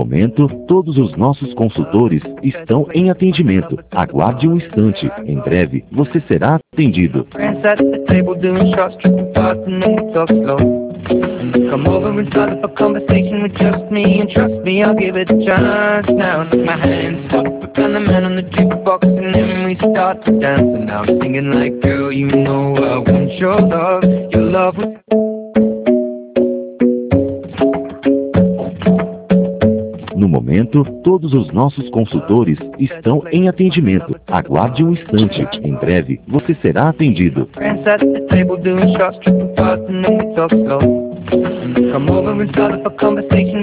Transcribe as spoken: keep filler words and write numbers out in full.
momento, todos os nossos consultores estão em atendimento. Aguarde um instante. Em breve, você será atendido. Friends at the table doing shots, tripping fast, and then we talk slow. And you come over and start up a conversation with just me, and trust me, I'll give it a chance. Now take my hands up, and the man on the jukebox, and then we start to dance. And now I'm singing like, girl, you know I want your love, your love was... No momento, todos os nossos consultores estão em atendimento. Aguarde um instante. Em breve, você será atendido. Friends at the table doing shots, tripping fast, and then we talk slow. And you come over and start up a conversation